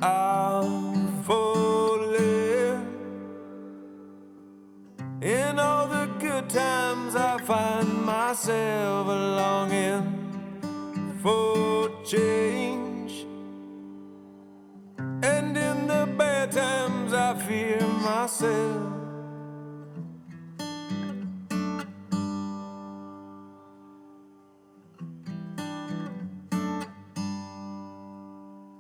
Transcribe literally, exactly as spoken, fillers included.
I'm falling. In all the good times I find myself longing for change, and in the bad times I fear myself.